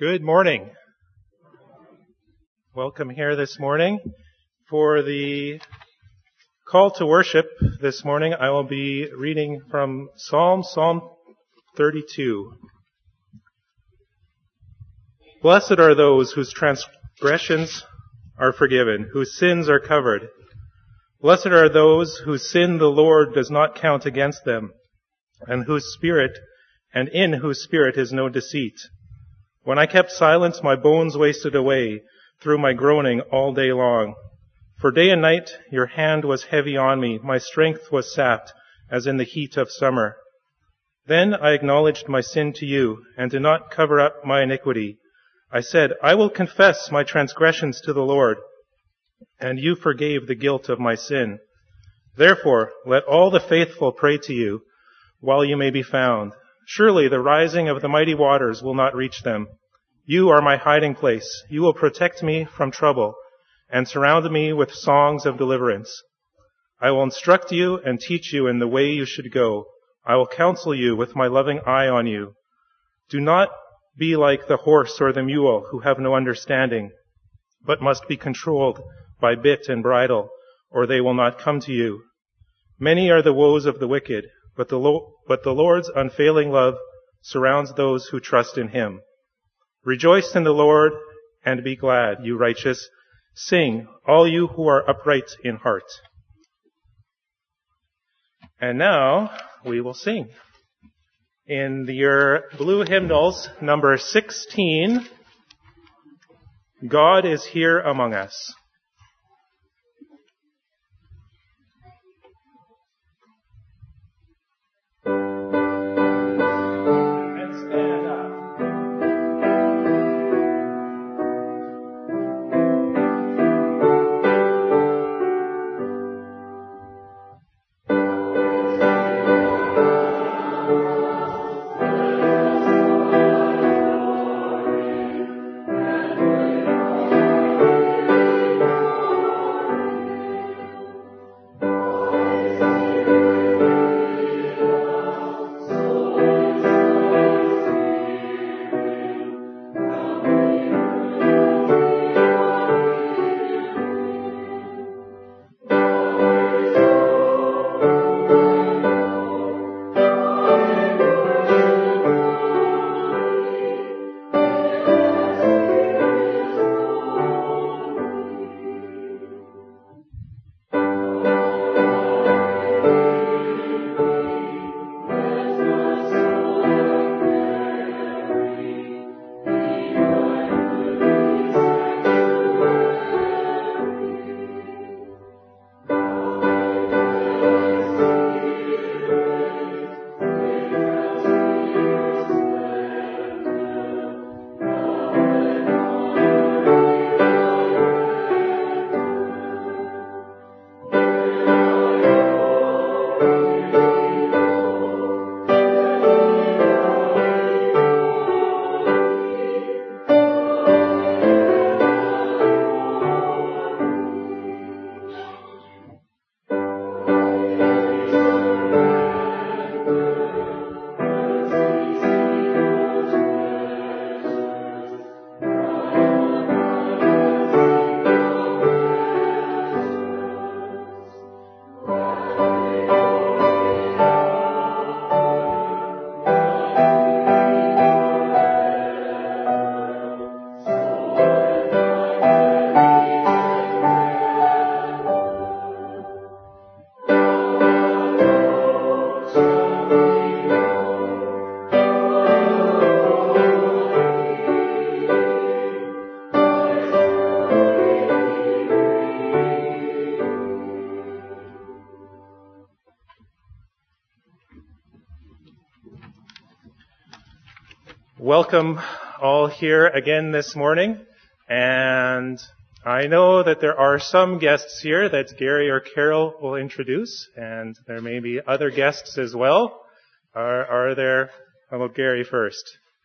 Good morning. Welcome here this morning. For the call to worship this morning, I will be reading from Psalm 32. Blessed are those whose transgressions are forgiven, whose sins are covered. Blessed are those whose sin the Lord does not count against them, and in whose spirit is no deceit. When I kept silence, my bones wasted away through my groaning all day long. For day and night your hand was heavy on me. My strength was sapped as in the heat of summer. Then I acknowledged my sin to you and did not cover up my iniquity. I said, I will confess my transgressions to the Lord, and you forgave the guilt of my sin. Therefore, let all the faithful pray to you while you may be found. Surely the rising of the mighty waters will not reach them. You are my hiding place. You will protect me from trouble and surround me with songs of deliverance. I will instruct you and teach you in the way you should go. I will counsel you with my loving eye on you. Do not be like the horse or the mule who have no understanding, but must be controlled by bit and bridle, or they will not come to you. Many are the woes of the wicked, but the Lord's unfailing love surrounds those who trust in him. Rejoice in the Lord and be glad, you righteous. Sing, all you who are upright in heart. And now we will sing. In your blue hymnals, number 16, God is here among us. Welcome all here again this morning, and I know that there are some guests here that Gary or Carol will introduce, and there may be other guests as well. Are there? How about Gary first?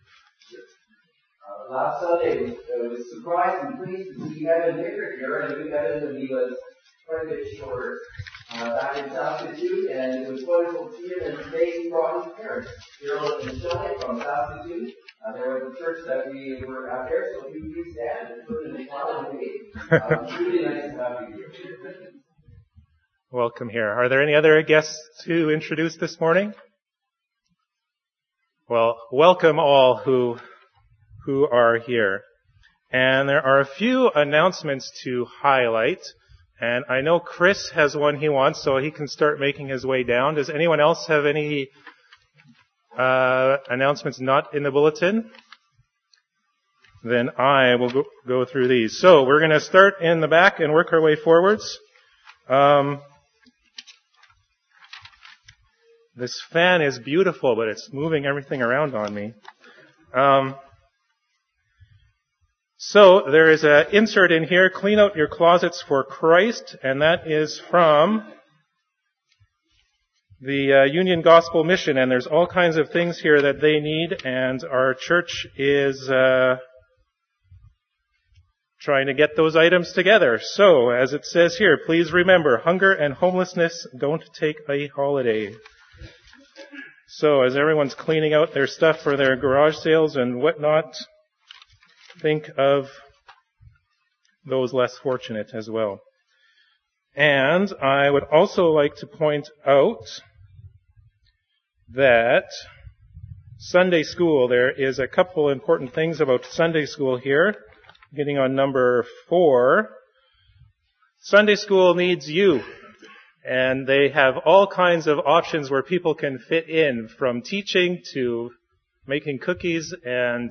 Last Sunday, I was surprised and pleased to see Evan Dicker here. I knew Evan when he was quite a bit shorter back in Saskatoon, and it was wonderful to see him. And today he brought his parents, Carol and Shelley from Saskatoon, There was a church that we were out there, so if you please stand and put in a smile and wave. Really nice to have you here. Welcome here. Are there any other guests to introduce this morning? Well, welcome all who are here. And there are a few announcements to highlight. And I know Chris has one he wants, so he can start making his way down. Does anyone else have any announcements not in the bulletin? Then I will go through these. So we're going to start in the back and work our way forwards. This fan is beautiful, but it's moving everything around on me. So there is an insert in here, Clean Out Your Closets for Christ, and that is from the Union Gospel Mission, and there's all kinds of things here that they need, and our church is trying to get those items together. So, as it says here, please remember, hunger and homelessness don't take a holiday. So, as everyone's cleaning out their stuff for their garage sales and whatnot, think of those less fortunate as well. And I would also like to point out that Sunday school, there is a couple important things about Sunday school here. Getting on number 4. Sunday school needs you. And they have all kinds of options where people can fit in, from teaching to making cookies and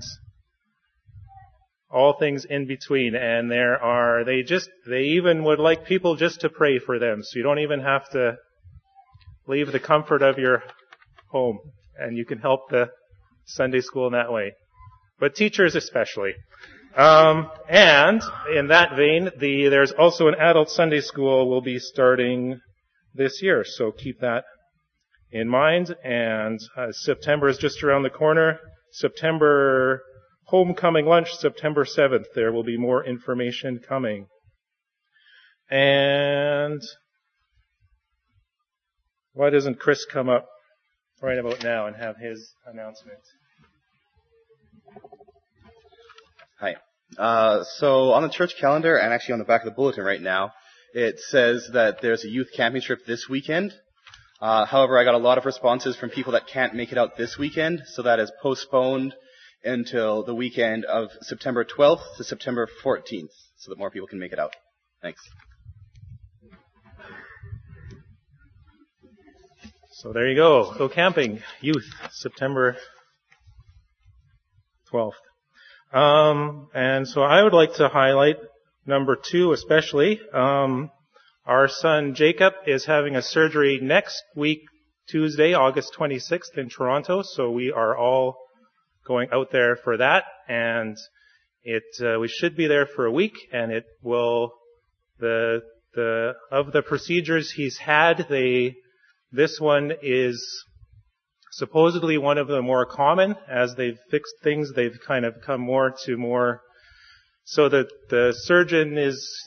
all things in between. And they even would like people just to pray for them. So you don't even have to leave the comfort of your home. And you can help the Sunday school in that way. But teachers especially. And in that vein, there's also an adult Sunday school will be starting this year. So keep that in mind. And September is just around the corner. September homecoming lunch, September 7th. There will be more information coming. And why doesn't Chris come up right about now and have his announcement? Hi. So on the church calendar, and actually on the back of the bulletin right now, it says that there's a youth camping trip this weekend. However, I got a lot of responses from people that can't make it out this weekend, so that is postponed until the weekend of September 12th to September 14th, so that more people can make it out. Thanks. So there you go. Go camping, youth, September 12th. And so I would like to highlight number 2 especially. Our son Jacob is having a surgery next week, Tuesday, August 26th in Toronto. So we are all going out there for that. And we should be there for a week, and it will, of the procedures he's had, this one is supposedly one of the more common. As they've fixed things, they've kind of come more, so that the surgeon is,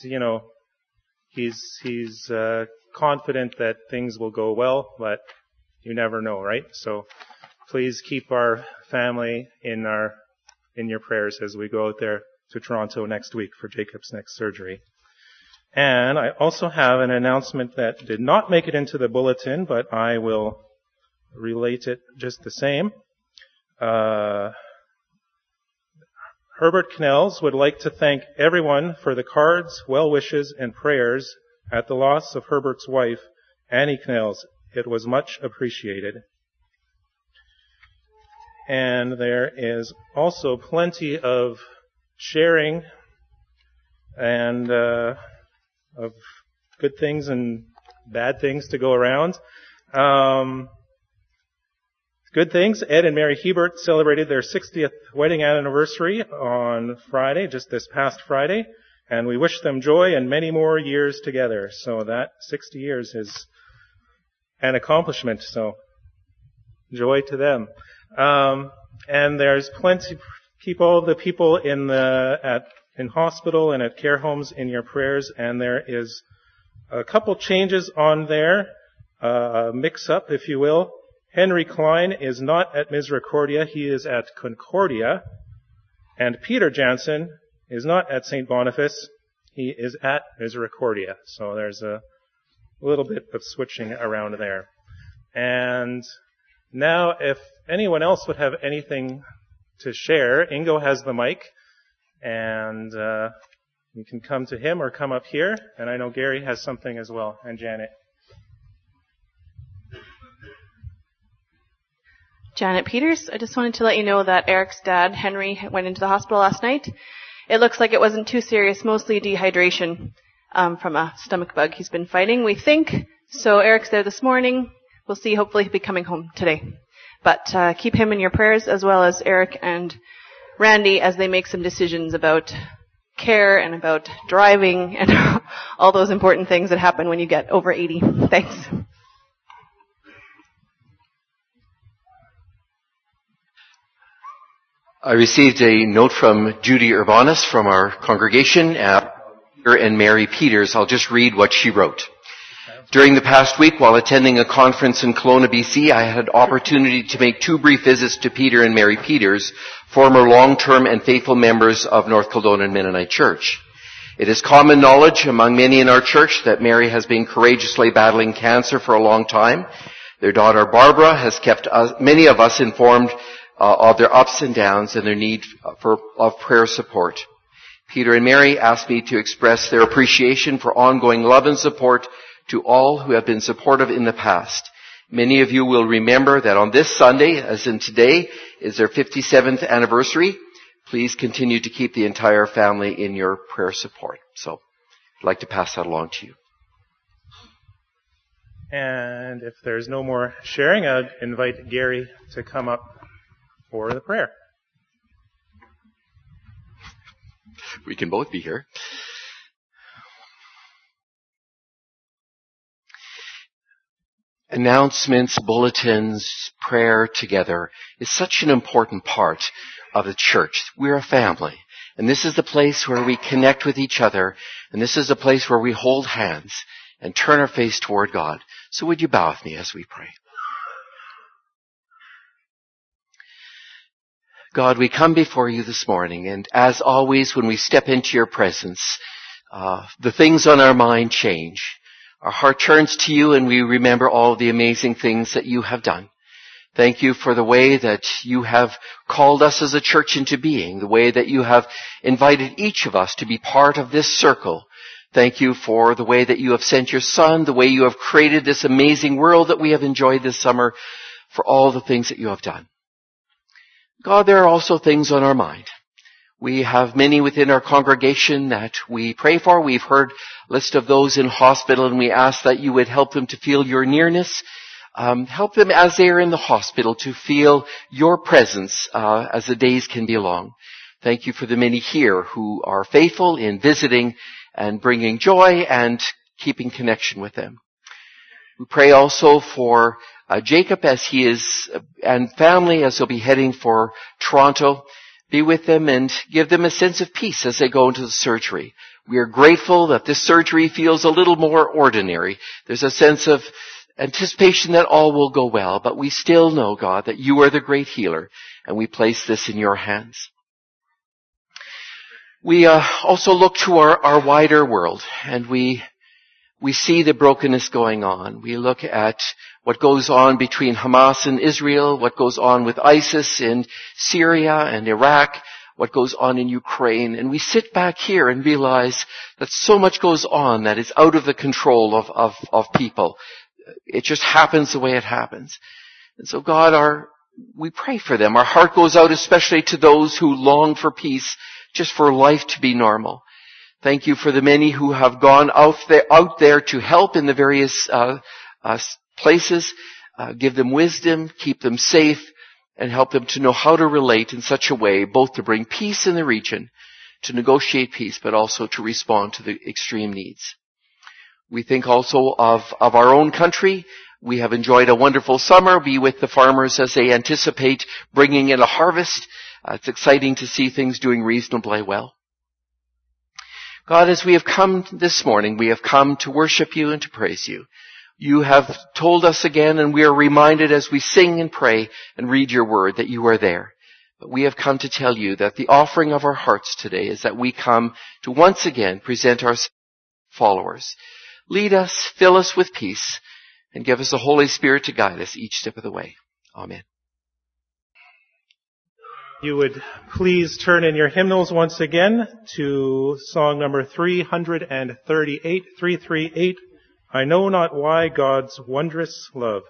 he's confident that things will go well, but you never know, right? So please keep our family in your prayers as we go out there to Toronto next week for Jacob's next surgery. And I also have an announcement that did not make it into the bulletin, but I will relate it just the same. Herbert Knells would like to thank everyone for the cards, well wishes, and prayers at the loss of Herbert's wife, Annie Knells. It was much appreciated. And there is also plenty of sharing and of good things and bad things to go around. Good things. Ed and Mary Hebert celebrated their 60th wedding anniversary on Friday, just this past Friday, and we wish them joy and many more years together. So that 60 years is an accomplishment, so joy to them. And there's plenty, keep all the people in hospital and at care homes in your prayers, and there is a couple changes on there, mix up, if you will. Henry Klein is not at Misericordia, he is at Concordia. And Peter Jansen is not at St. Boniface, he is at Misericordia. So there's a little bit of switching around there. And now if anyone else would have anything to share, Ingo has the mic, and you can come to him or come up here. And I know Gary has something as well, and Janet. Janet Peters, I just wanted to let you know that Eric's dad, Henry, went into the hospital last night. It looks like it wasn't too serious, mostly dehydration from a stomach bug he's been fighting, we think. So Eric's there this morning. We'll see, hopefully he'll be coming home today. But keep him in your prayers, as well as Eric and Randy, as they make some decisions about care and about driving and all those important things that happen when you get over 80. Thanks. I received a note from Judy Urbanus from our congregation, Peter and Mary Peters. I'll just read what she wrote. During the past week, while attending a conference in Kelowna, BC, I had opportunity to make 2 brief visits to Peter and Mary Peters, former long-term and faithful members of North Kildonan Mennonite Church. It is common knowledge among many in our church that Mary has been courageously battling cancer for a long time. Their daughter Barbara has kept many of us informed of their ups and downs and their need of prayer support. Peter and Mary asked me to express their appreciation for ongoing love and support to all who have been supportive in the past. Many of you will remember that on this Sunday, as in today, is their 57th anniversary. Please continue to keep the entire family in your prayer support. So I'd like to pass that along to you. And if there's no more sharing, I'd invite Gary to come up for the prayer. We can both be here. Announcements, bulletins, prayer together is such an important part of the church. We're a family. And this is the place where we connect with each other. And this is the place where we hold hands and turn our face toward God. So would you bow with me as we pray? God, we come before you this morning, and as always, when we step into your presence, the things on our mind change. Our heart turns to you, and we remember all the amazing things that you have done. Thank you for the way that you have called us as a church into being, the way that you have invited each of us to be part of this circle. Thank you for the way that you have sent your Son, the way you have created this amazing world that we have enjoyed this summer, for all the things that you have done. God, there are also things on our mind. We have many within our congregation that we pray for. We've heard a list of those in hospital, and we ask that you would help them to feel your nearness. Help them as they are in the hospital to feel your presence as the days can be long. Thank you for the many here who are faithful in visiting and bringing joy and keeping connection with them. We pray also for Jacob as he is, and family as they'll be heading for Toronto. Be with them and give them a sense of peace as they go into the surgery. We are grateful that this surgery feels a little more ordinary. There's a sense of anticipation that all will go well, but we still know, God, that you are the great healer, and we place this in your hands. We also look to our wider world, and we see the brokenness going on. We look at what goes on between Hamas and Israel, what goes on with ISIS in Syria and Iraq, what goes on in Ukraine. And we sit back here and realize that so much goes on that is out of the control of people. It just happens the way it happens. And so God, we pray for them. Our heart goes out especially to those who long for peace, just for life to be normal. Thank you for the many who have gone out there to help in the various places. Give them wisdom, keep them safe, and help them to know how to relate in such a way, both to bring peace in the region, to negotiate peace, but also to respond to the extreme needs. We think also of our own country. We have enjoyed a wonderful summer. Be with the farmers as they anticipate bringing in a harvest. It's exciting to see things doing reasonably well. God, as we have come this morning, we have come to worship you and to praise you. You have told us again, and we are reminded as we sing and pray and read your word that you are there. But we have come to tell you that the offering of our hearts today is that we come to once again present our followers. Lead us, fill us with peace, and give us the Holy Spirit to guide us each step of the way. Amen. You would please turn in your hymnals once again to song number 338, 338, I Know Not Why God's Wondrous Love.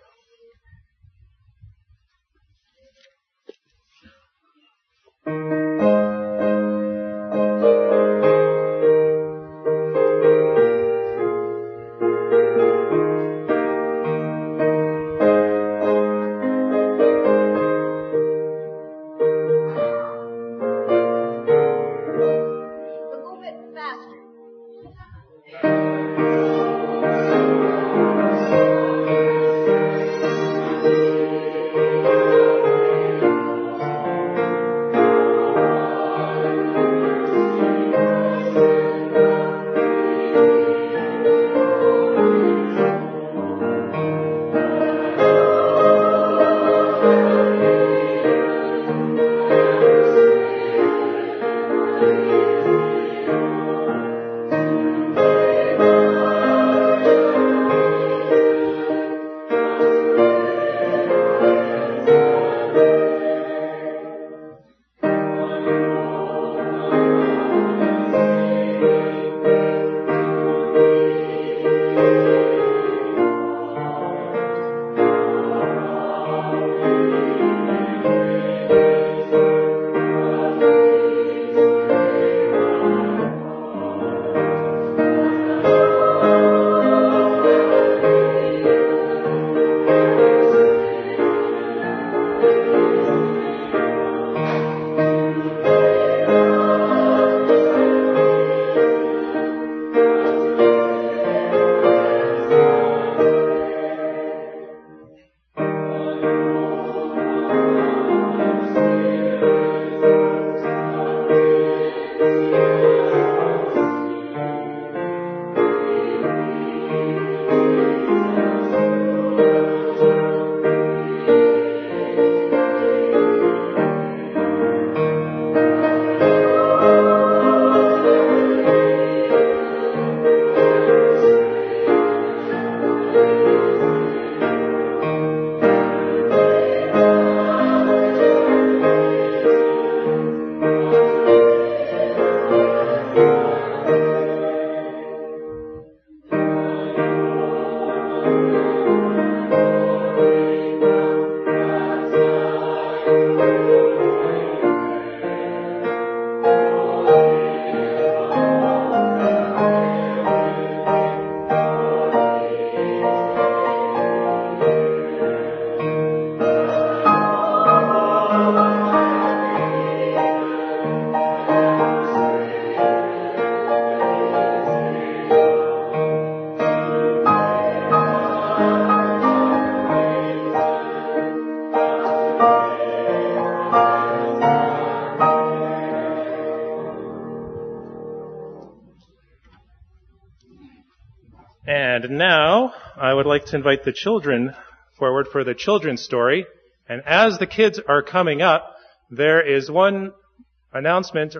And now, I would like to invite the children forward for the children's story. And as the kids are coming up, there is one statement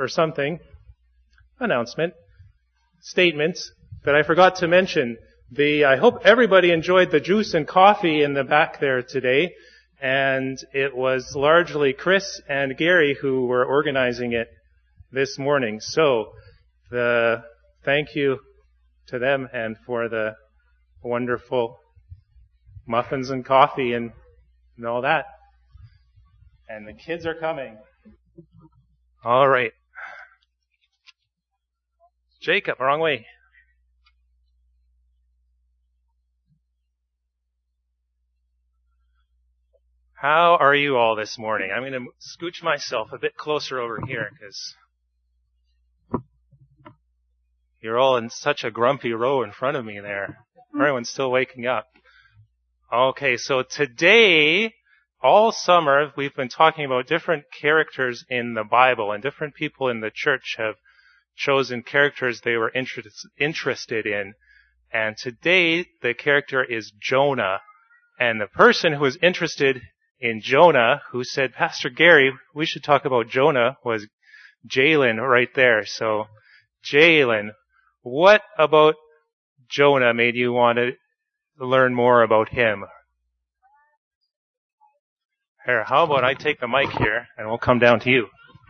that I forgot to mention. I hope everybody enjoyed the juice and coffee in the back there today. And it was largely Chris and Gary who were organizing it this morning. So, thank you to them and for the wonderful muffins and coffee and all that. And the kids are coming. All right. Jacob, wrong way. How are you all this morning? I'm going to scooch myself a bit closer over here because you're all in such a grumpy row in front of me there. Everyone's still waking up. Okay, so today, all summer, we've been talking about different characters in the Bible, and different people in the church have chosen characters they were interested in. And today, the character is Jonah. And the person who was interested in Jonah, who said, Pastor Gary, we should talk about Jonah, was Jalen right there. So, Jalen, what about Jonah made you want to learn more about him? Here, how about I take the mic here, and we'll come down to you.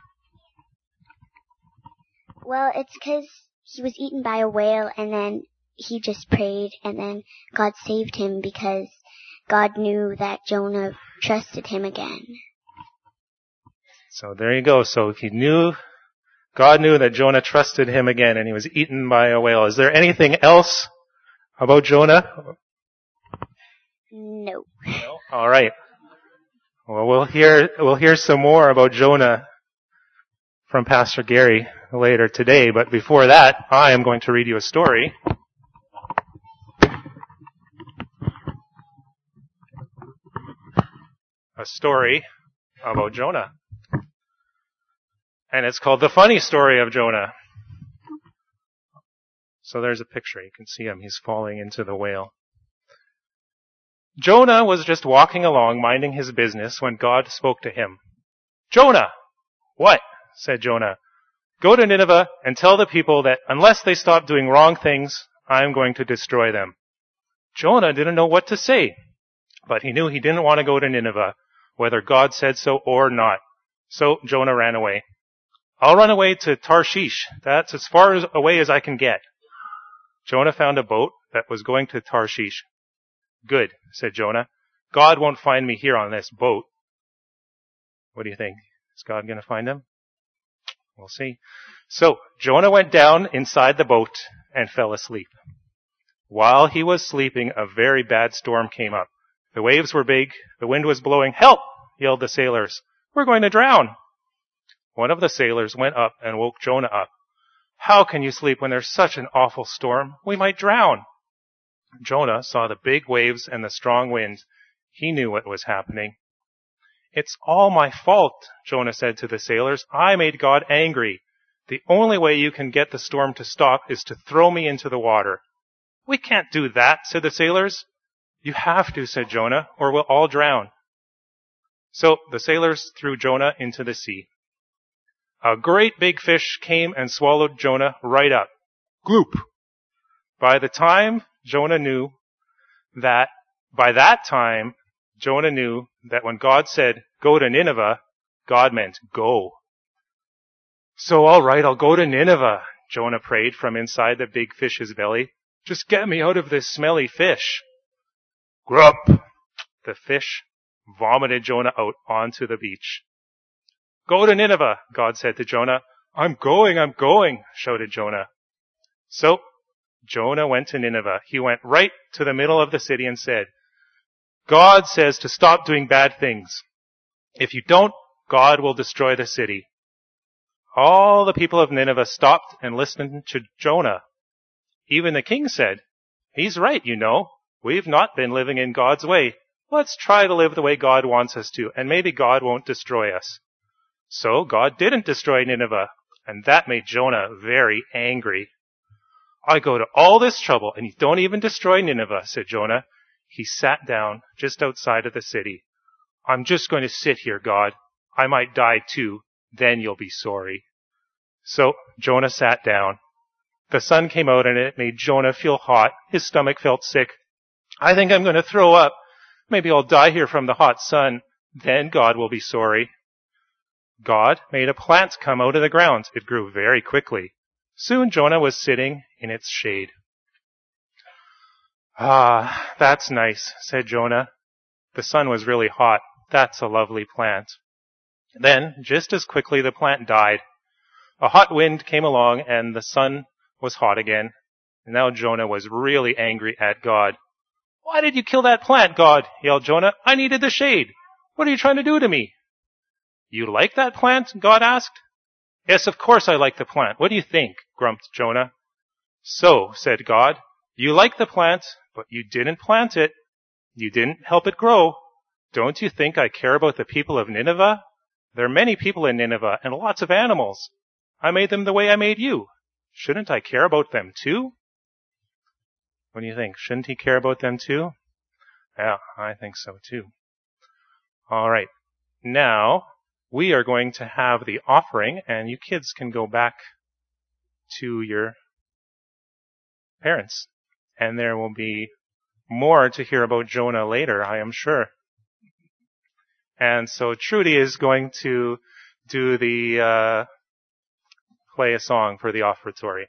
Well, it's because he was eaten by a whale, and then he just prayed, and then God saved him because God knew that Jonah trusted him again. So there you go. So God knew that Jonah trusted him again, and he was eaten by a whale. Is there anything else about Jonah? No. No? All right. Well, we'll hear some more about Jonah from Pastor Gary later today, but before that, I am going to read you a story. A story about Jonah. And it's called The Funny Story of Jonah. So there's a picture. You can see him. He's falling into the whale. Jonah was just walking along, minding his business, when God spoke to him. Jonah! What? Said Jonah. Go to Nineveh and tell the people that unless they stop doing wrong things, I am going to destroy them. Jonah didn't know what to say, but he knew he didn't want to go to Nineveh, whether God said so or not. So Jonah ran away. I'll run away to Tarshish. That's as far away as I can get. Jonah found a boat that was going to Tarshish. Good, said Jonah. God won't find me here on this boat. What do you think? Is God going to find him? We'll see. So Jonah went down inside the boat and fell asleep. While he was sleeping, a very bad storm came up. The waves were big. The wind was blowing. Help! Yelled the sailors. We're going to drown. One of the sailors went up and woke Jonah up. How can you sleep when there's such an awful storm? We might drown. Jonah saw the big waves and the strong wind. He knew what was happening. It's all my fault, Jonah said to the sailors. I made God angry. The only way you can get the storm to stop is to throw me into the water. We can't do that, said the sailors. You have to, said Jonah, or we'll all drown. So the sailors threw Jonah into the sea. A great big fish came and swallowed Jonah right up. Gloop! By that time, Jonah knew that when God said, go to Nineveh, God meant go. So all right, I'll go to Nineveh, Jonah prayed from inside the big fish's belly. Just get me out of this smelly fish. Grup! The fish vomited Jonah out onto the beach. Go to Nineveh, God said to Jonah. I'm going, shouted Jonah. So Jonah went to Nineveh. He went right to the middle of the city and said, God says to stop doing bad things. If you don't, God will destroy the city. All the people of Nineveh stopped and listened to Jonah. Even the king said, he's right, you know. We've not been living in God's way. Let's try to live the way God wants us to, and maybe God won't destroy us. So God didn't destroy Nineveh, and that made Jonah very angry. I go to all this trouble, and you don't even destroy Nineveh, said Jonah. He sat down just outside of the city. I'm just going to sit here, God. I might die too. Then you'll be sorry. So Jonah sat down. The sun came out and it made Jonah feel hot. His stomach felt sick. I think I'm going to throw up. Maybe I'll die here from the hot sun. Then God will be sorry. God made a plant come out of the ground. It grew very quickly. Soon Jonah was sitting in its shade. Ah, that's nice, said Jonah. The sun was really hot. That's a lovely plant. Then, just as quickly, the plant died. A hot wind came along and the sun was hot again. Now Jonah was really angry at God. Why did you kill that plant, God? Yelled Jonah. I needed the shade. What are you trying to do to me? You like that plant? God asked. Yes, of course I like the plant. What do you think? Grumped Jonah. So, said God, you like the plant, but you didn't plant it. You didn't help it grow. Don't you think I care about the people of Nineveh? There are many people in Nineveh and lots of animals. I made them the way I made you. Shouldn't I care about them too? What do you think? Shouldn't he care about them too? Yeah, I think so too. All right. Now, we are going to have the offering, and you kids can go back to your parents. And there will be more to hear about Jonah later, I am sure. And so Trudy is going to do the play a song for the offertory.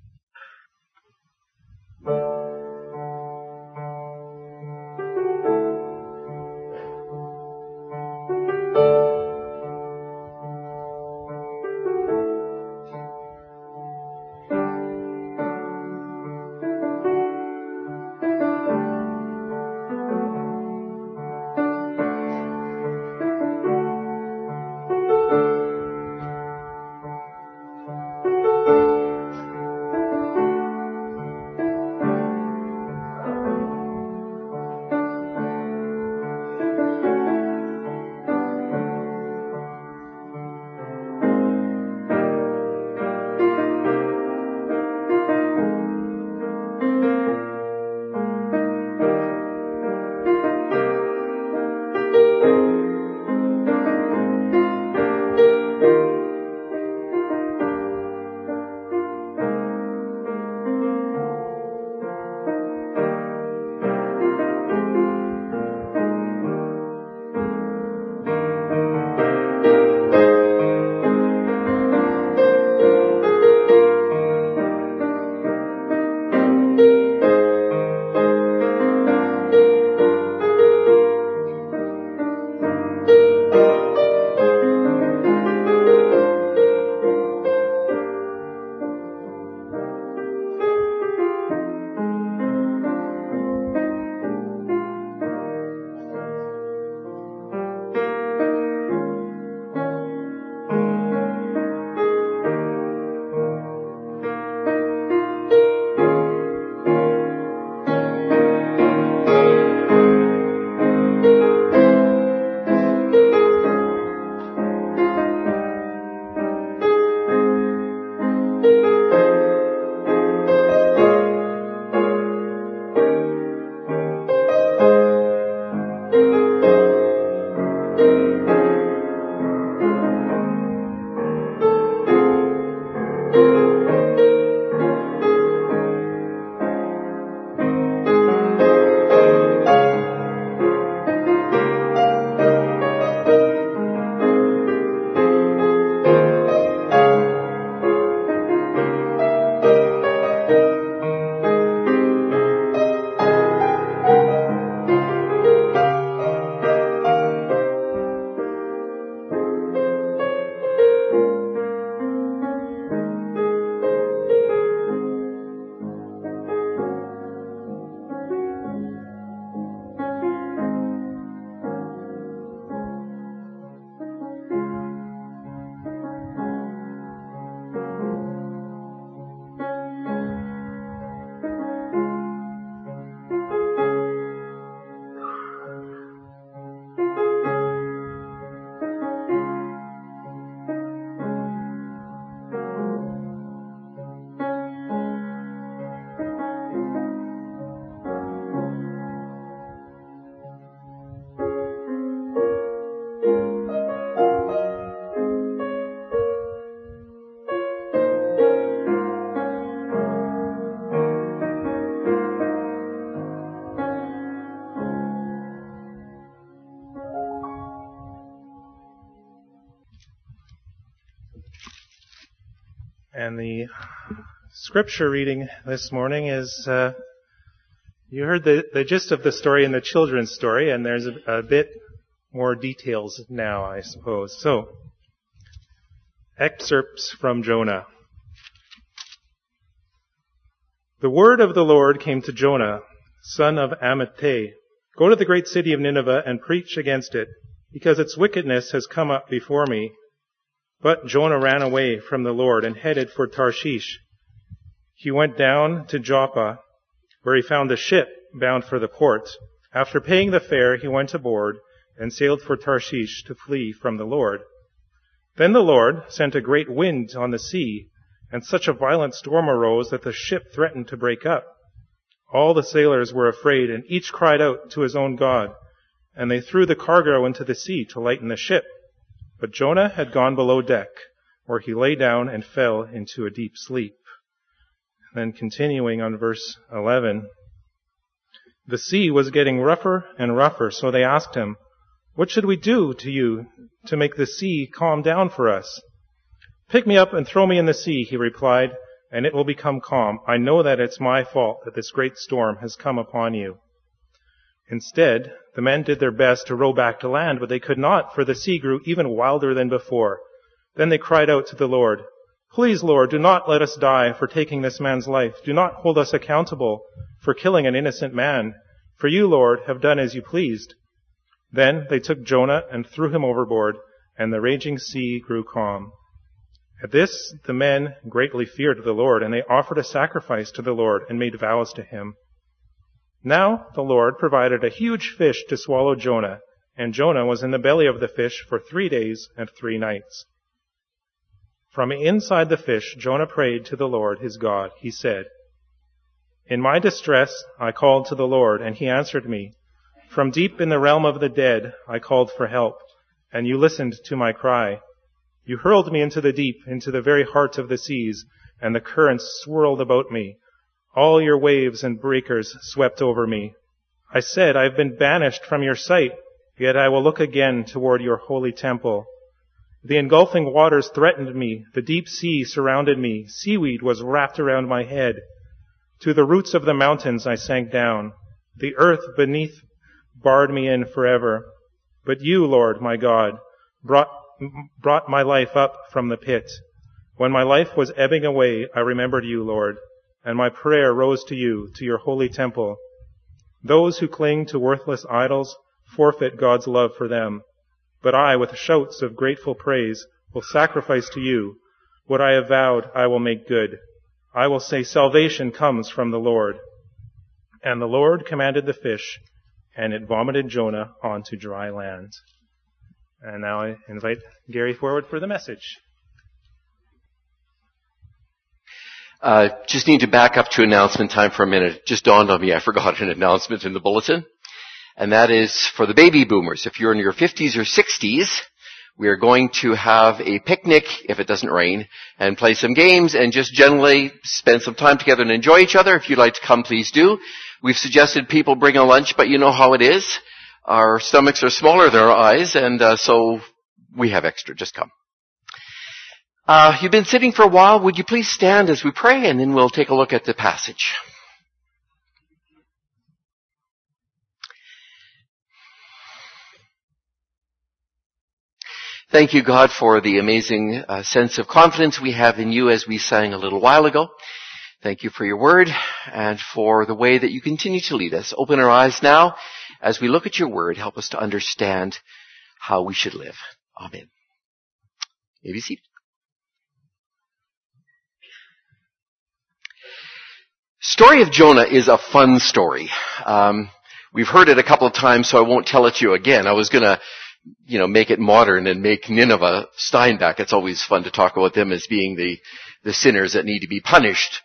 And the scripture reading this morning is, you heard the gist of the story in the children's story, and there's a bit more details now, I suppose. So, excerpts from Jonah. The word of the Lord came to Jonah, son of Amittai. Go to the great city of Nineveh and preach against it, because its wickedness has come up before me. But Jonah ran away from the Lord and headed for Tarshish. He went down to Joppa, where he found a ship bound for the port. After paying the fare, he went aboard and sailed for Tarshish to flee from the Lord. Then the Lord sent a great wind on the sea, and such a violent storm arose that the ship threatened to break up. All the sailors were afraid, and each cried out to his own god. And they threw the cargo into the sea to lighten the ship. But Jonah had gone below deck, where he lay down and fell into a deep sleep. Then continuing on verse 11, the sea was getting rougher and rougher, so they asked him, "What should we do to you to make the sea calm down for us?" "Pick me up and throw me in the sea," he replied, "and it will become calm. I know that it's my fault that this great storm has come upon you." Instead, the men did their best to row back to land, but they could not, for the sea grew even wilder than before. Then they cried out to the Lord, "Please, Lord, do not let us die for taking this man's life. Do not hold us accountable for killing an innocent man. For you, Lord, have done as you pleased." Then they took Jonah and threw him overboard, and the raging sea grew calm. At this, the men greatly feared the Lord, and they offered a sacrifice to the Lord and made vows to him. Now the Lord provided a huge fish to swallow Jonah, and Jonah was in the belly of the fish for 3 days and 3 nights. From inside the fish, Jonah prayed to the Lord his God. He said, "In my distress I called to the Lord, and he answered me. From deep in the realm of the dead I called for help, and you listened to my cry. You hurled me into the deep, into the very heart of the seas, and the currents swirled about me. All your waves and breakers swept over me. I said, I have been banished from your sight, yet I will look again toward your holy temple. The engulfing waters threatened me. The deep sea surrounded me. Seaweed was wrapped around my head. To the roots of the mountains I sank down. The earth beneath barred me in forever. But you, Lord, my God, brought my life up from the pit. When my life was ebbing away, I remembered you, Lord, and my prayer rose to you, to your holy temple. Those who cling to worthless idols forfeit God's love for them. But I, with shouts of grateful praise, will sacrifice to you. What I have vowed, I will make good. I will say, salvation comes from the Lord. And the Lord commanded the fish, and it vomited Jonah onto dry land. And now I invite Gary forward for the message. Just need to back up to announcement time for a minute. It just dawned on me I forgot an announcement in the bulletin. And that is for the baby boomers. If you're in your 50s or 60s, we are going to have a picnic, if it doesn't rain, and play some games and just generally spend some time together and enjoy each other. If you'd like to come, please do. We've suggested people bring a lunch, but you know how it is. Our stomachs are smaller than our eyes, and so we have extra. Just come. You've been sitting for a while. Would you please stand as we pray, and then we'll take a look at the passage. Thank you, God, for the amazing sense of confidence we have in you as we sang a little while ago. Thank you for your word and for the way that you continue to lead us. Open our eyes now as we look at your word. Help us to understand how we should live. Amen. You may be seated. Story of Jonah is a fun story. We've heard it a couple of times, so I won't tell it to you again. I was going to make it modern and make Nineveh Steinbeck. It's always fun to talk about them as being the sinners that need to be punished.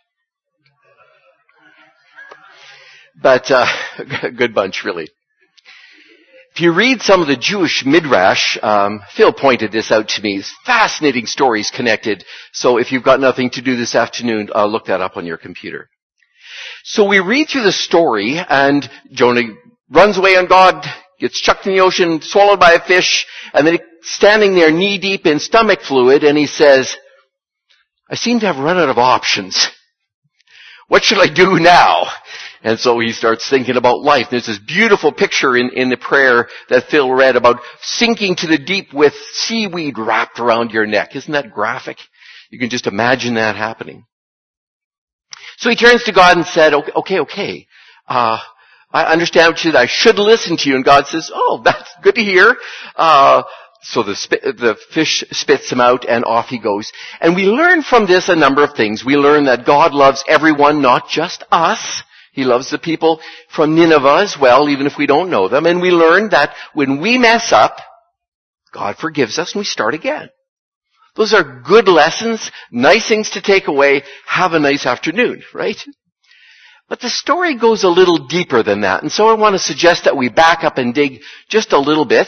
But a good bunch, really. If you read some of the Jewish Midrash, Phil pointed this out to me. It's fascinating stories connected. So if you've got nothing to do this afternoon, look that up on your computer. So we read through the story, and Jonah runs away on God, gets chucked in the ocean, swallowed by a fish, and then he's standing there knee-deep in stomach fluid, and he says, I seem to have run out of options. What should I do now? And so he starts thinking about life. There's this beautiful picture in the prayer that Phil read about sinking to the deep with seaweed wrapped around your neck. Isn't that graphic? You can just imagine that happening. So he turns to God and said, okay. I understand what you said. I should listen to you. And God says, oh, that's good to hear. So the fish spits him out and off he goes. And we learn from this a number of things. We learn that God loves everyone, not just us. He loves the people from Nineveh as well, even if we don't know them. And we learn that when we mess up, God forgives us and we start again. Those are good lessons, nice things to take away. Have a nice afternoon, right? But the story goes a little deeper than that. And so I want to suggest that we back up and dig just a little bit.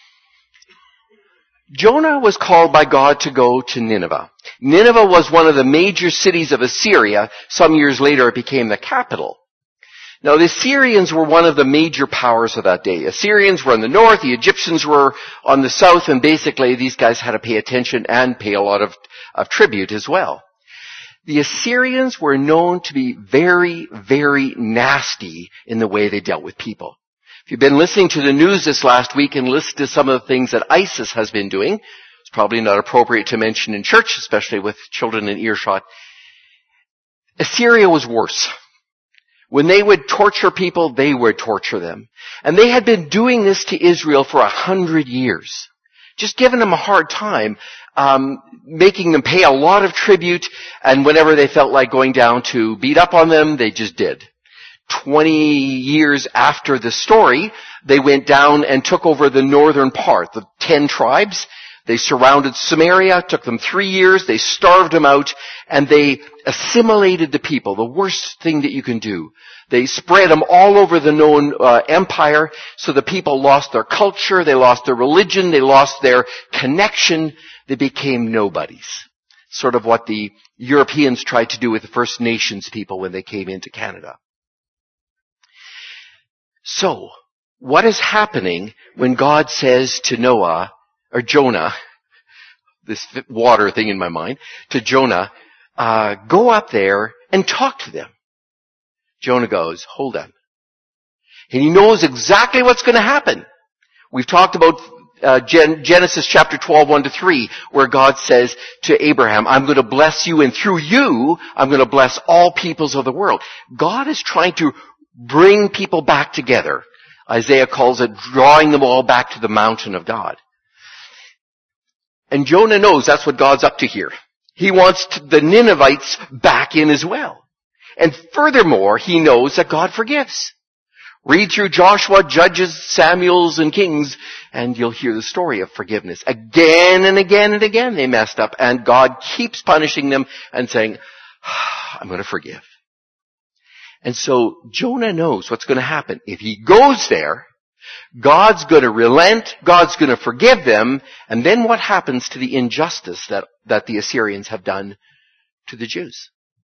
Jonah was called by God to go to Nineveh. Nineveh was one of the major cities of Assyria. Some years later it became the capital. Now the Assyrians were one of the major powers of that day. Assyrians were in the north, the Egyptians were on the south, and basically these guys had to pay attention and pay a lot of tribute as well. The Assyrians were known to be very, very nasty in the way they dealt with people. If you've been listening to the news this last week and listened to some of the things that ISIS has been doing, it's probably not appropriate to mention in church, especially with children in earshot. Assyria was worse. When they would torture people, they would torture them. And they had been doing this to Israel for 100 years. Just giving them a hard time, making them pay a lot of tribute, and whenever they felt like going down to beat up on them, they just did. 20 years after the story, they went down and took over the northern part, the 10 tribes. They surrounded Samaria, took them 3 years, they starved them out, and they assimilated the people, the worst thing that you can do. They spread them all over the known empire, so the people lost their culture, they lost their religion, they lost their connection, they became nobodies. Sort of what the Europeans tried to do with the First Nations people when they came into Canada. So, what is happening when God says to Jonah, this water thing in my mind, to Jonah, go up there and talk to them? Jonah goes, hold on. And he knows exactly what's going to happen. We've talked about Genesis chapter 12, 1-3, where God says to Abraham, I'm going to bless you, and through you, I'm going to bless all peoples of the world. God is trying to bring people back together. Isaiah calls it drawing them all back to the mountain of God. And Jonah knows that's what God's up to here. He wants the Ninevites back in as well. And furthermore, he knows that God forgives. Read through Joshua, Judges, Samuels, and Kings, and you'll hear the story of forgiveness. Again and again and again they messed up, and God keeps punishing them and saying, I'm going to forgive. And so Jonah knows what's going to happen. If he goes there, God's going to relent, God's going to forgive them, and then what happens to the injustice that the Assyrians have done to the Jews?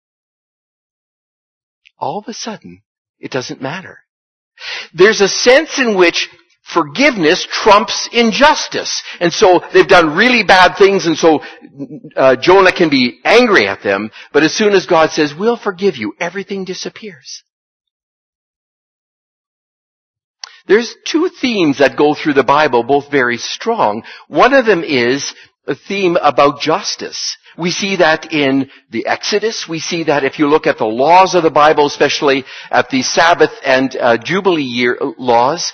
All of a sudden, it doesn't matter. There's a sense in which forgiveness trumps injustice. And so they've done really bad things, and so Jonah can be angry at them, but as soon as God says, we'll forgive you, everything disappears. There's two themes that go through the Bible, both very strong. One of them is a theme about justice. We see that in the Exodus. We see that if you look at the laws of the Bible, especially at the Sabbath and Jubilee year laws.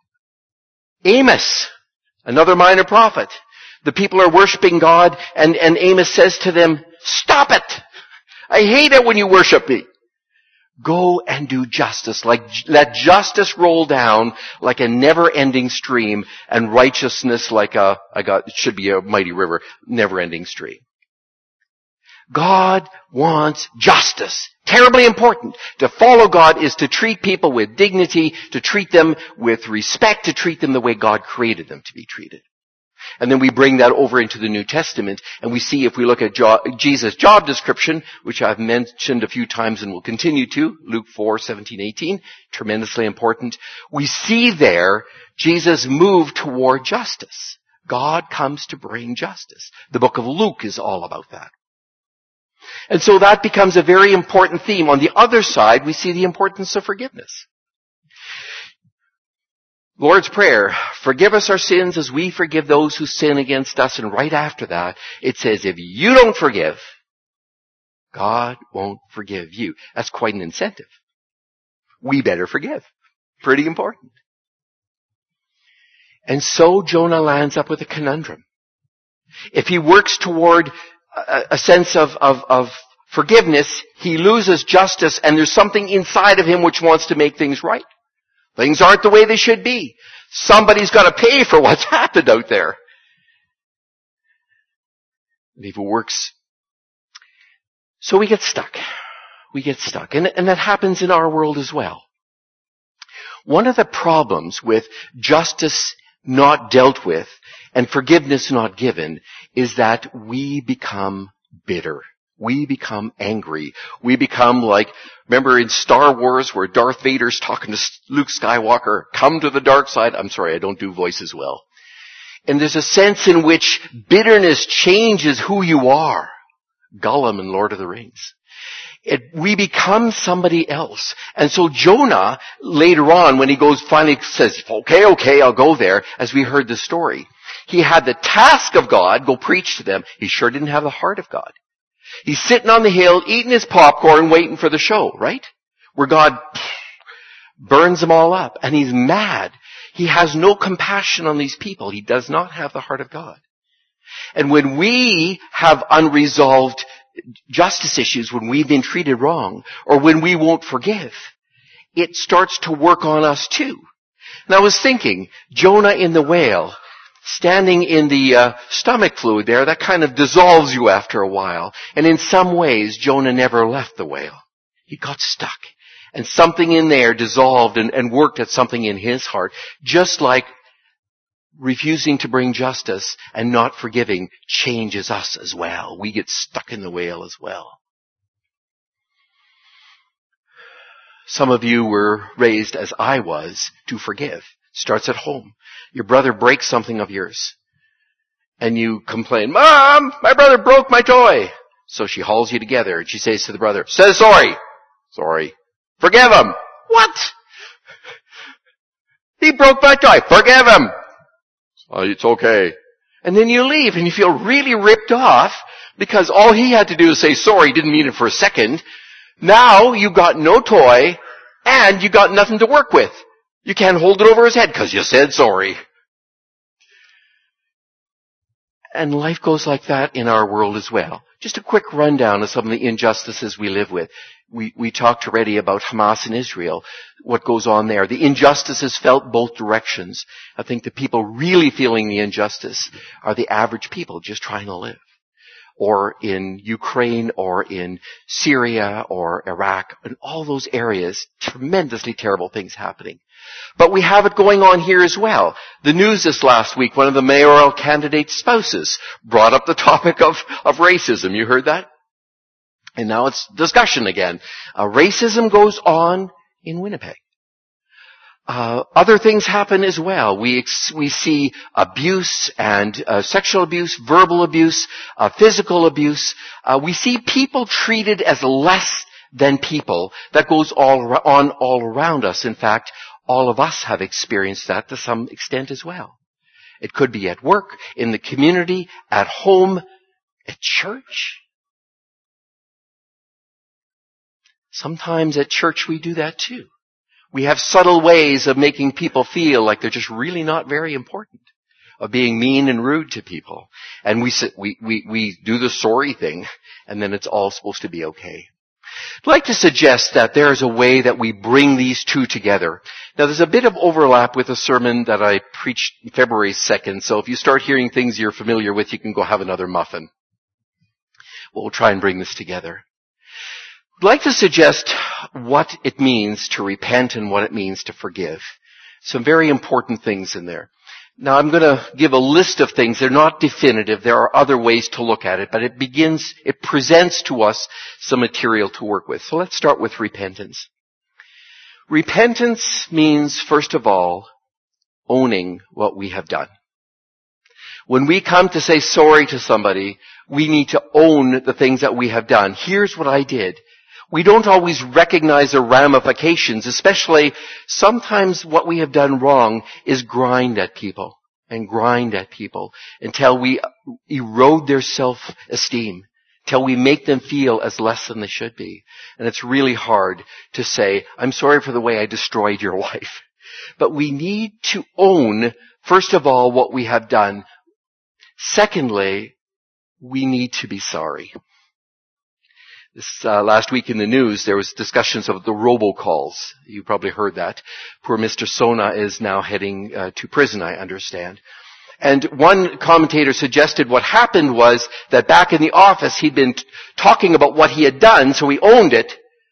Amos, another minor prophet. The people are worshiping God, and Amos says to them, stop it! I hate it when you worship me. Go and do justice. Let justice roll down like a never-ending stream, and righteousness like it should be a mighty river, never-ending stream. God wants justice. Terribly important. To follow God is to treat people with dignity, to treat them with respect, to treat them the way God created them to be treated. And then we bring that over into the New Testament, and we see, if we look at Jesus' job description, which I've mentioned a few times and will continue to, Luke 4, 17, 18, tremendously important. We see there Jesus move toward justice. God comes to bring justice. The book of Luke is all about that. And so that becomes a very important theme. On the other side, we see the importance of forgiveness. Lord's Prayer, forgive us our sins as we forgive those who sin against us. And right after that, it says, if you don't forgive, God won't forgive you. That's quite an incentive. We better forgive. Pretty important. And so Jonah lands up with a conundrum. If he works toward a sense of forgiveness, he loses justice, and there's something inside of him which wants to make things right. Things aren't the way they should be. Somebody's got to pay for what's happened out there. And if it works, so we get stuck. We get stuck. And that happens in our world as well. One of the problems with justice not dealt with and forgiveness not given is that we become bitter. We become angry. We become like, remember in Star Wars where Darth Vader's talking to Luke Skywalker, come to the dark side. I'm sorry, I don't do voices well. And there's a sense in which bitterness changes who you are. Gollum in Lord of the Rings. We become somebody else. And so Jonah, later on, when he finally says, okay, I'll go there, as we heard the story, he had the task of God, go preach to them. He sure didn't have the heart of God. He's sitting on the hill, eating his popcorn, waiting for the show, right? Where God burns them all up. And he's mad. He has no compassion on these people. He does not have the heart of God. And when we have unresolved justice issues, when we've been treated wrong, or when we won't forgive, it starts to work on us too. And I was thinking, Jonah in the whale, standing in the stomach fluid there, that kind of dissolves you after a while. And in some ways, Jonah never left the whale. He got stuck. And something in there dissolved and worked at something in his heart. Just like refusing to bring justice and not forgiving changes us as well. We get stuck in the whale as well. Some of you were raised as I was to forgive. Starts at home. Your brother breaks something of yours. And you complain, Mom, my brother broke my toy. So she hauls you together and she says to the brother, say sorry. Sorry. Forgive him. What? He broke my toy. Forgive him. Oh, it's okay. And then you leave and you feel really ripped off because all he had to do is say sorry, didn't mean it for a second. Now you got no toy and you got nothing to work with. You can't hold it over his head because you said sorry. And life goes like that in our world as well. Just a quick rundown of some of the injustices we live with. We talked already about Hamas and Israel, what goes on there. The injustice is felt both directions. I think the people really feeling the injustice are the average people just trying to live. Or in Ukraine, or in Syria, or Iraq, and all those areas, tremendously terrible things happening. But we have it going on here as well. The news this last week, one of the mayoral candidate's spouses brought up the topic of racism. You heard that? And now it's discussion again. Racism goes on in Winnipeg. Other things happen as well. We see abuse and sexual abuse, verbal abuse, physical abuse. We see people treated as less than people. That goes all around us. In fact, all of us have experienced that to some extent as well. It could be at work, in the community, at home, at church. Sometimes at church we do that too. We have subtle ways of making people feel like they're just really not very important, of being mean and rude to people. And we do the sorry thing, and then it's all supposed to be okay. I'd like to suggest that there is a way that we bring these two together. Now, there's a bit of overlap with a sermon that I preached February 2nd, so if you start hearing things you're familiar with, you can go have another muffin. We'll try and bring this together. I'd like to suggest what it means to repent and what it means to forgive. Some very important things in there. Now, I'm going to give a list of things. They're not definitive. There are other ways to look at it, but it presents to us some material to work with. So let's start with repentance. Repentance means, first of all, owning what we have done. When we come to say sorry to somebody, we need to own the things that we have done. Here's what I did. We don't always recognize the ramifications, especially sometimes what we have done wrong is grind at people until we erode their self-esteem, till we make them feel as less than they should be. And it's really hard to say, I'm sorry for the way I destroyed your life. But we need to own, first of all, what we have done. Secondly, we need to be sorry. This last week in the news, there was discussions of the robocalls. You probably heard that. Poor Mr. Sona is now heading to prison, I understand. And one commentator suggested what happened was that back in the office, he'd been talking about what he had done, so he owned it,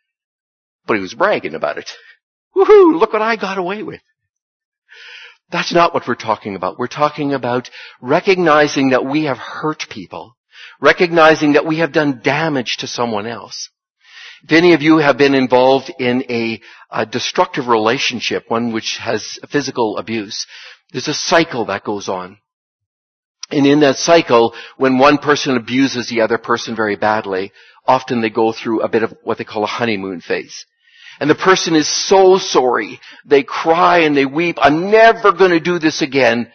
but he was bragging about it. Woohoo, look what I got away with. That's not what we're talking about. We're talking about recognizing that we have hurt people, recognizing that we have done damage to someone else. If any of you have been involved in a destructive relationship, one which has physical abuse, there's a cycle that goes on. And in that cycle, when one person abuses the other person very badly, often they go through a bit of what they call a honeymoon phase. And the person is so sorry. They cry and they weep. I'm never going to do this again.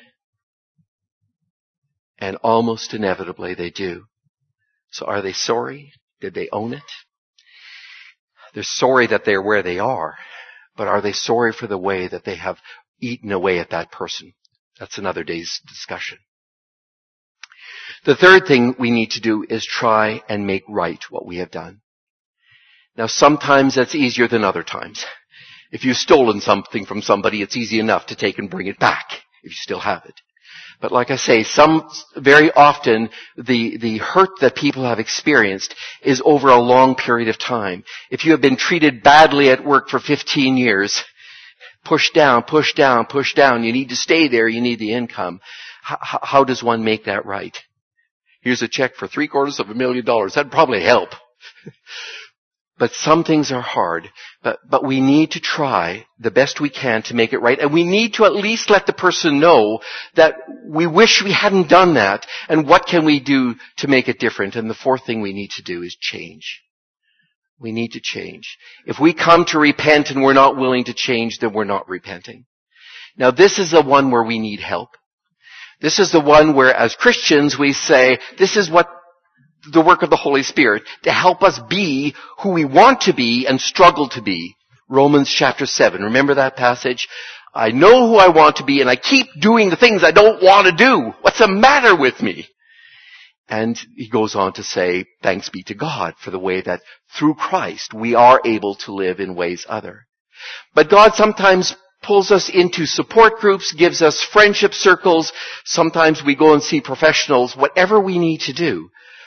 And almost inevitably they do. So are they sorry? Did they own it? They're sorry that they're where they are. But are they sorry for the way that they have eaten away at that person? That's another day's discussion. The third thing we need to do is try and make right what we have done. Now, sometimes that's easier than other times. If you've stolen something from somebody, it's easy enough to take and bring it back if you still have it. But like I say, very often the hurt that people have experienced is over a long period of time. If you have been treated badly at work for 15 years, push down, push down, push down. You need to stay there. You need the income. How does one make that right? Here's a check for $750,000. That'd probably help. But some things are hard. But we need to try the best we can to make it right. And we need to at least let the person know that we wish we hadn't done that. And what can we do to make it different? And the fourth thing we need to do is change. We need to change. If we come to repent and we're not willing to change, then we're not repenting. Now, this is the one where we need help. This is the one where, as Christians, we say, this is what the work of the Holy Spirit to help us be who we want to be and struggle to be. Romans chapter 7. Remember that passage? I know who I want to be and I keep doing the things I don't want to do. What's the matter with me? And he goes on to say, thanks be to God for the way that through Christ we are able to live in ways other. But God sometimes pulls us into support groups, gives us friendship circles. Sometimes we go and see professionals, whatever we need to do,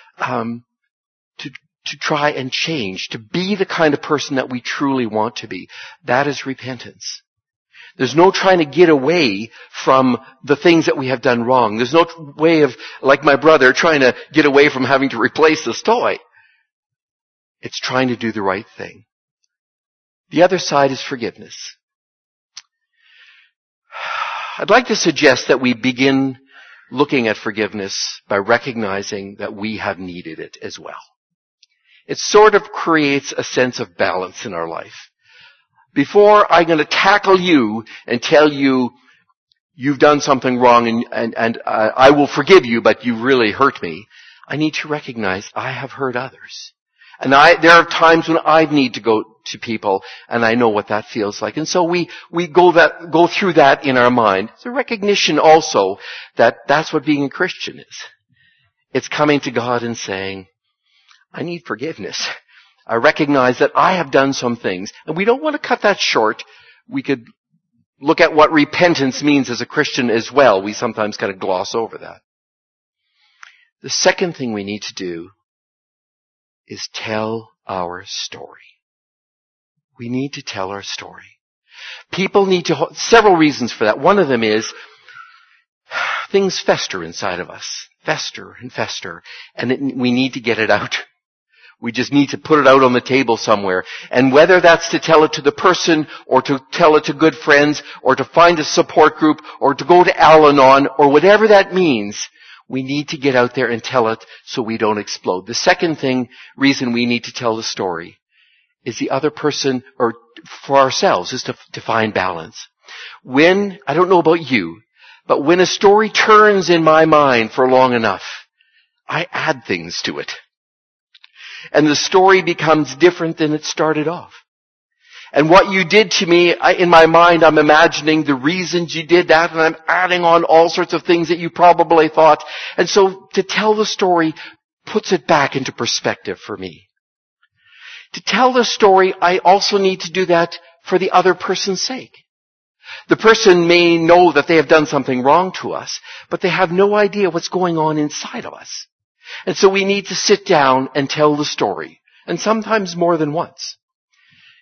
to try and change, to be the kind of person that we truly want to be. That is repentance. There's no trying to get away from the things that we have done wrong. There's no way of, like my brother, trying to get away from having to replace this toy. It's trying to do the right thing. The other side is forgiveness. I'd like to suggest that we begin looking at forgiveness by recognizing that we have needed it as well. It sort of creates a sense of balance in our life. Before I'm going to tackle you and tell you you've done something wrong and I will forgive you, but you really hurt me, I need to recognize I have hurt others. And there are times when I need to go to people, and I know what that feels like. And so we go through that in our mind. It's a recognition also that that's what being a Christian is. It's coming to God and saying, I need forgiveness. I recognize that I have done some things. And we don't want to cut that short. We could look at what repentance means as a Christian as well. We sometimes kind of gloss over that. The second thing we need to do is tell our story. We need to tell our story. People need to, several reasons for that. One of them is things fester inside of us. Fester and fester. And we need to get it out. We just need to put it out on the table somewhere. And whether that's to tell it to the person or to tell it to good friends or to find a support group or to go to Al-Anon or whatever that means, we need to get out there and tell it so we don't explode. The second reason we need to tell the story is the other person, or for ourselves, is to find balance. I don't know about you, but when a story turns in my mind for long enough, I add things to it. And the story becomes different than it started off. And what you did to me, in my mind, I'm imagining the reasons you did that, and I'm adding on all sorts of things that you probably thought. And so to tell the story puts it back into perspective for me. To tell the story, I also need to do that for the other person's sake. The person may know that they have done something wrong to us, but they have no idea what's going on inside of us. And so we need to sit down and tell the story, and sometimes more than once.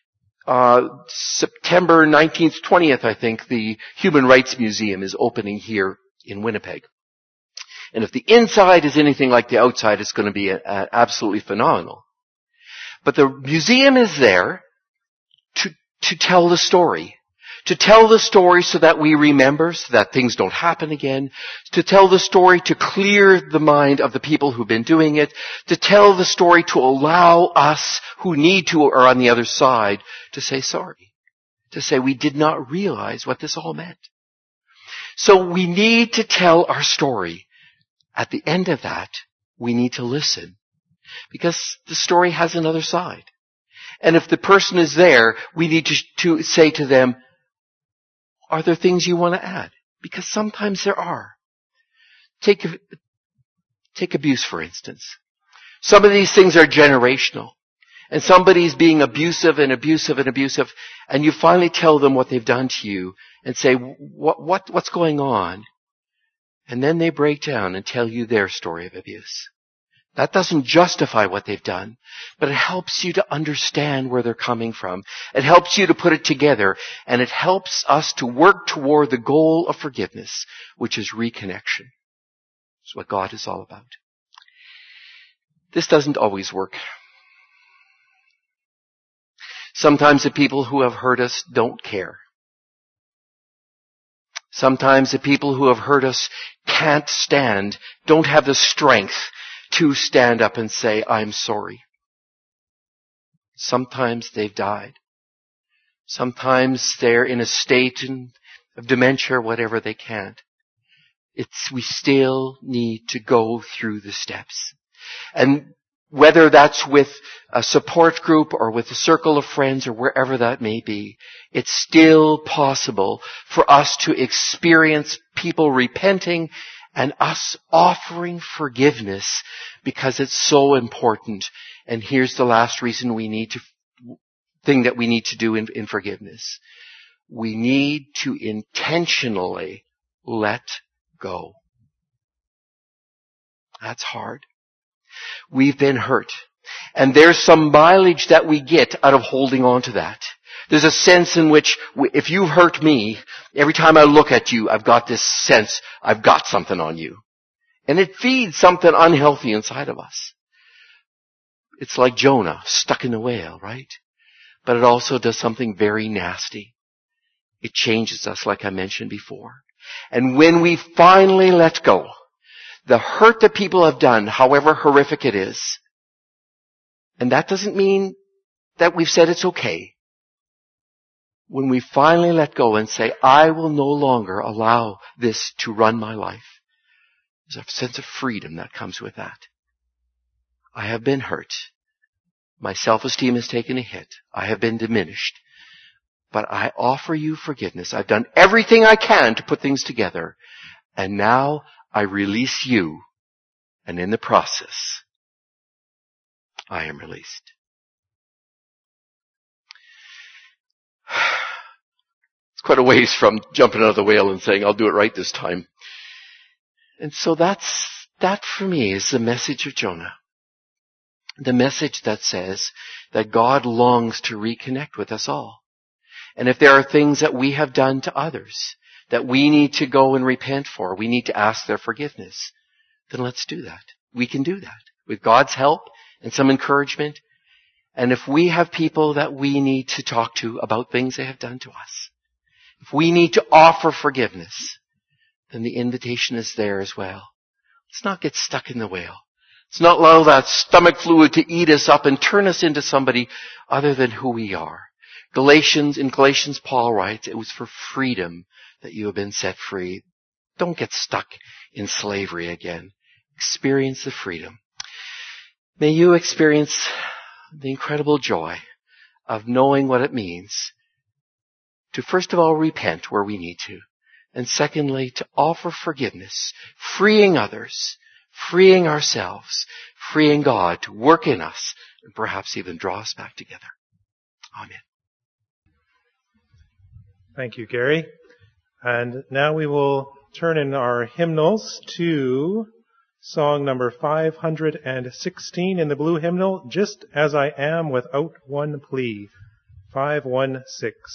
September 19th, 20th, I think, the Human Rights Museum is opening here in Winnipeg. And if the inside is anything like the outside, it's going to be absolutely phenomenal. But the museum is there to tell the story. To tell the story so that we remember, so that things don't happen again. To tell the story to clear the mind of the people who've been doing it. To tell the story to allow us who need to or on the other side to say sorry. To say we did not realize what this all meant. So we need to tell our story. At the end of that, we need to listen. Because the story has another side. And if the person is there, we need to say to them, are there things you want to add? Because sometimes there are. Take abuse, for instance. Some of these things are generational. And somebody's being abusive, and you finally tell them what they've done to you and say, what's going on? And then they break down and tell you their story of abuse. That doesn't justify what they've done, but it helps you to understand where they're coming from. It helps you to put it together, and it helps us to work toward the goal of forgiveness, which is reconnection. It's what God is all about. This doesn't always work. Sometimes the people who have hurt us don't care. Sometimes the people who have hurt us don't have the strength to stand up and say, I'm sorry. Sometimes they've died. Sometimes they're in a state of dementia or whatever they can't. We still need to go through the steps. And whether that's with a support group or with a circle of friends or wherever that may be, it's still possible for us to experience people repenting and us offering forgiveness because it's so important. And here's the last thing that we need to do in forgiveness. We need to intentionally let go. That's hard. We've been hurt. And there's some mileage that we get out of holding on to that. There's a sense in which if you've hurt me, every time I look at you, I've got this sense I've got something on you. And it feeds something unhealthy inside of us. It's like Jonah stuck in the whale, right? But it also does something very nasty. It changes us, like I mentioned before. And when we finally let go, the hurt that people have done, however horrific it is, and that doesn't mean that we've said it's okay. When we finally let go and say, I will no longer allow this to run my life, there's a sense of freedom that comes with that. I have been hurt. My self-esteem has taken a hit. I have been diminished. But I offer you forgiveness. I've done everything I can to put things together. And now I release you. And in the process, I am released. It's quite a ways from jumping out of the whale and saying, I'll do it right this time. And so that for me is the message of Jonah. The message that says that God longs to reconnect with us all. And if there are things that we have done to others that we need to go and repent for, we need to ask their forgiveness, then let's do that. We can do that with God's help and some encouragement. And if we have people that we need to talk to about things they have done to us, if we need to offer forgiveness, then the invitation is there as well. Let's not get stuck in the whale. Let's not allow that stomach fluid to eat us up and turn us into somebody other than who we are. In Galatians, Paul writes, it was for freedom that you have been set free. Don't get stuck in slavery again. Experience the freedom. May you experience the incredible joy of knowing what it means to, first of all, repent where we need to. And secondly, to offer forgiveness, freeing others, freeing ourselves, freeing God to work in us, and perhaps even draw us back together. Amen. Thank you, Gary. And now we will turn in our hymnals to song number 516 in the blue hymnal, Just As I Am Without One Plea. 516.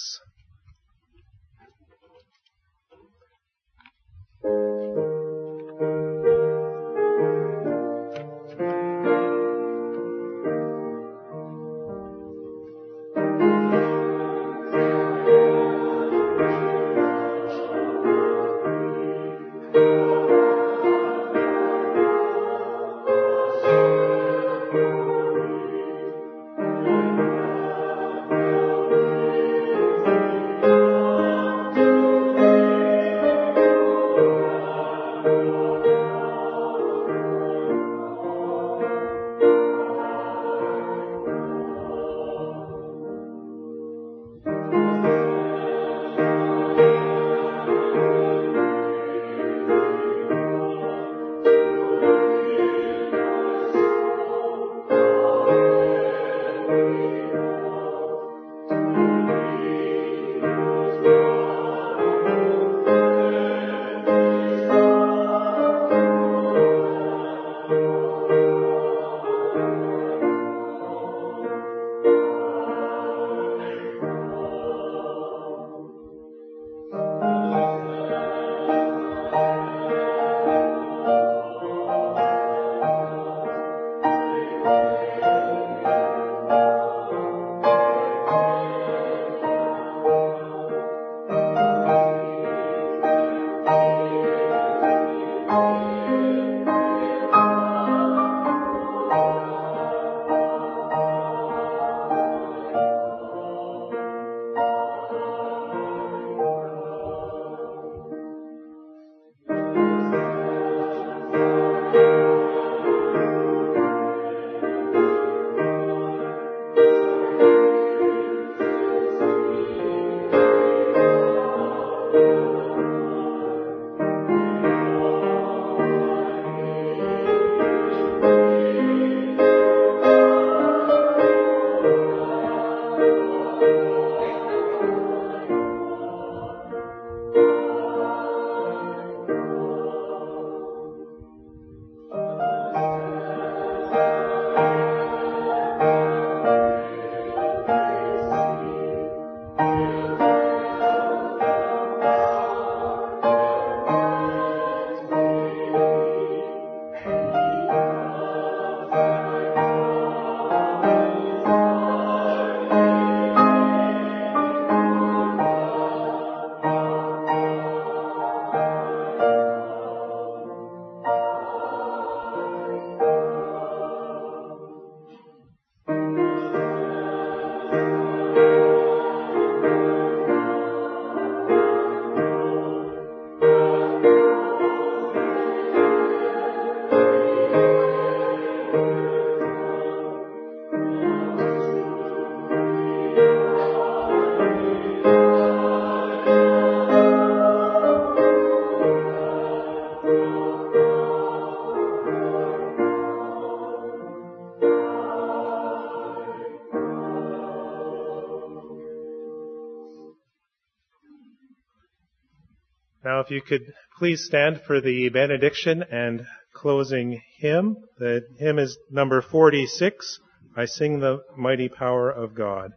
Now, if you could please stand for the benediction and closing hymn. The hymn is number 46, I Sing the Mighty Power of God.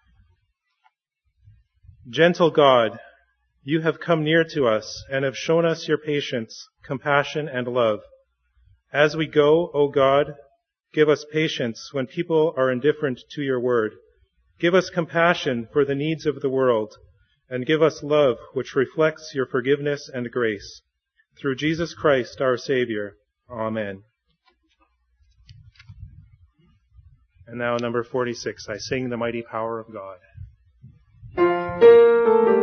Gentle God, you have come near to us and have shown us your patience, compassion, and love. As we go, O God, give us patience when people are indifferent to your word. Give us compassion for the needs of the world, and give us love which reflects your forgiveness and grace. Through Jesus Christ, our Savior. Amen. And now number 46, I Sing the Mighty Power of God.